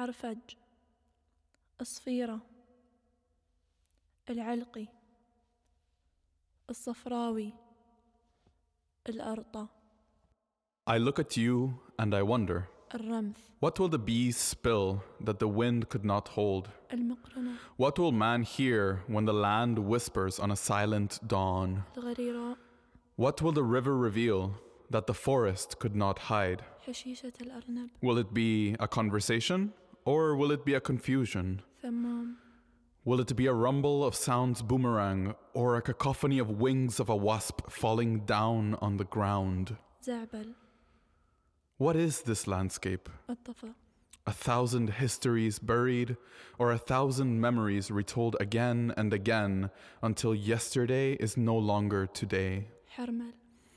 عرفج، الصفيرة، العلقي، الصفراوي، الأرطة. I look at you and I wonder, الرمث، what will the bees spill that the wind could not hold? المقرنة، What will man hear when the land whispers on a silent dawn? الغريراء، What will the river reveal that the forest could not hide? حشيشة الأرنب، Will it be a conversation or will it be a confusion? ثمام، Will it be a rumble of sounds boomerang or a cacophony of wings of a wasp falling down on the ground? زعبل، What is this landscape? الطفا، 1,000 histories buried or 1,000 memories retold again and again until yesterday is no longer today? حرمل،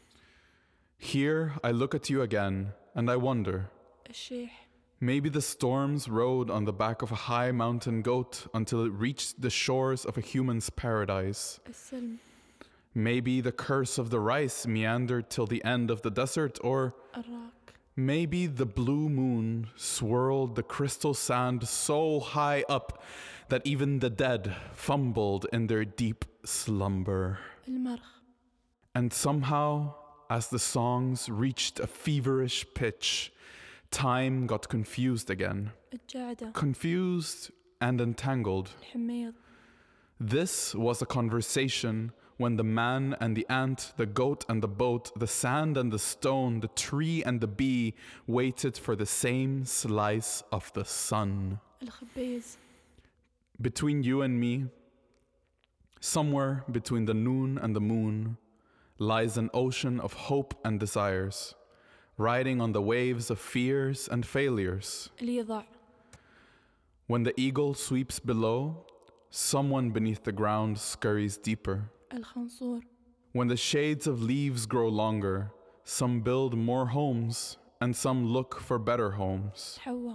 Here I look at you again and I wonder, الشيح، maybe the storms rode on the back of a high mountain goat until it reached the shores of a human's paradise. السلم، Maybe the curse of the rice meandered till the end of the desert, or الراك، maybe the blue moon swirled the crystal sand so high up that even the dead fumbled in their deep slumber. المرخ، And somehow, as the songs reached a feverish pitch, time got confused again. الجعدة، Confused and entangled. الحميض، This was a conversation when the man and the ant, the goat and the boat, the sand and the stone, the tree and the bee waited for the same slice of the sun. الخبيز، Between you and me, somewhere between the noon and the moon, lies an ocean of hope and desires, riding on the waves of fears and failures. اليضع، When the eagle sweeps below, someone beneath the ground scurries deeper. الخنصور، When the shades of leaves grow longer, some build more homes and some look for better homes. حواء،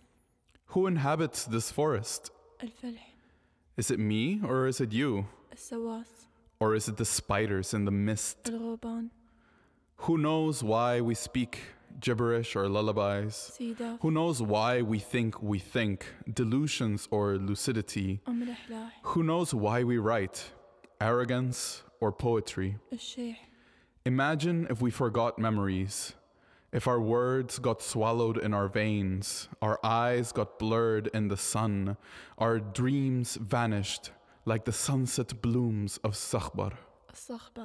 Who inhabits this forest? الفلح، Is it me or is it you? السواس، Or is it the spiders in the mist? الغوبان، Who knows why we speak gibberish or lullabies? سيداف، Who knows why we think, delusions or lucidity? الأحلاح، Who knows why we write, arrogance or poetry? الشيح، Imagine if we forgot memories, if our words got swallowed in our veins, our eyes got blurred in the sun, our dreams vanished like the sunset blooms of Sakhbar. الصخبر،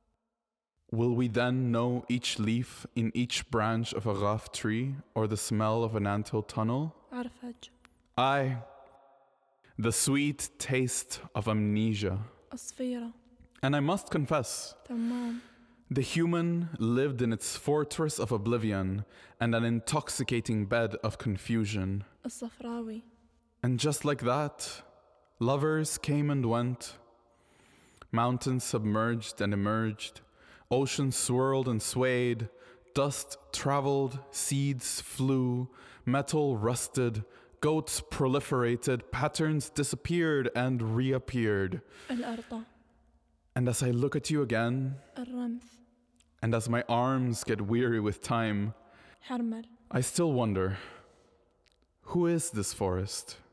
Will we then know each leaf in each branch of a ghaf tree or the smell of an anthill tunnel? عرفج، Aye, the sweet taste of amnesia. الصفيرة، And I must confess, ثمام، the human lived in its fortress of oblivion and an intoxicating bed of confusion. الصفراوي، And just like that, lovers came and went. Mountains submerged and emerged. Oceans swirled and swayed. Dust traveled, seeds flew, metal rusted, goats proliferated, patterns disappeared and reappeared. الأرطة، And as I look at you again, الرمث، and as my arms get weary with time, حرمل، I still wonder, who is this forest?